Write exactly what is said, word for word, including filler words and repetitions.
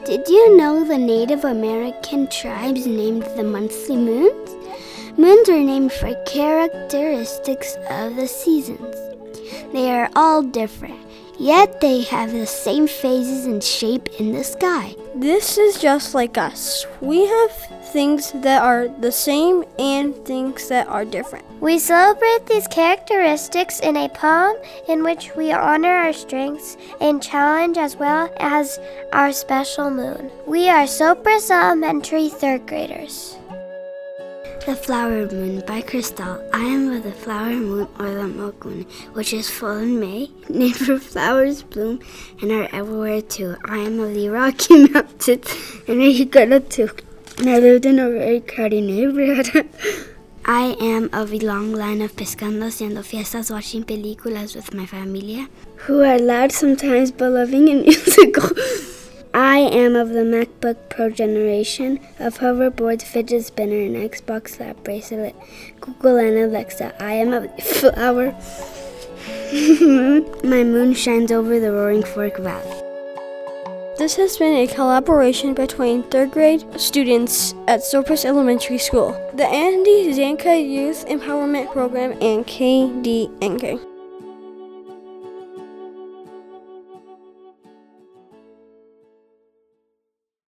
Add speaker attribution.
Speaker 1: Did you know the Native American tribes named the monthly moons? Moons are named for characteristics of the seasons. They are all different, yet they have the same phases and shape in the sky.
Speaker 2: This is just like us. We have things that are the same and things that are different.
Speaker 3: We celebrate these characteristics in a poem in which we honor our strengths and challenge as well as our special moon. We are Sopris Elementary third graders.
Speaker 1: The Flower Moon by Crystal. I am of the flower moon or the milk moon, which is full in May, named for flowers bloom and are everywhere too. I am of the Rocky Mountains and I got up too. And I lived in a very crowded neighborhood. I am of a long line of pescando, haciendo fiestas, watching películas with my familia, who are loud sometimes but loving and musical. I am of the MacBook Pro generation, of hoverboards, fidget spinner, and Xbox lap bracelet, Google and Alexa. I am of the flower moon. My moon shines over the Roaring Fork Valley.
Speaker 2: This has been a collaboration between third grade students at Sopris Elementary School, the Andy Zanka Youth Empowerment Program, and K D N K.